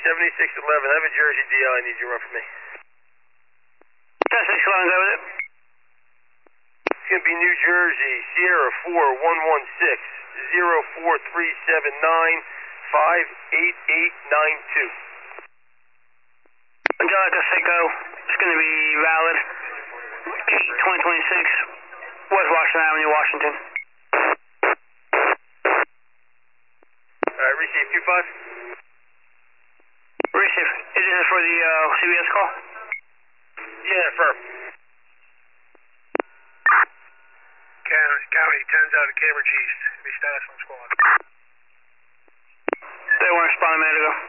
7611, I have a Jersey DL I need you to run for me. 7611, go with it. It's going to be New Jersey, Sierra 4116 04379 58892. Angelica Seco, it's going to be valid 8/2026, West Washington Avenue, Washington. Alright, receive 25. Receive. Is this for the CBS call? Yeah, affirm. County, 10's out of Cambridge East. Be status on squad. They weren't responding a minute ago.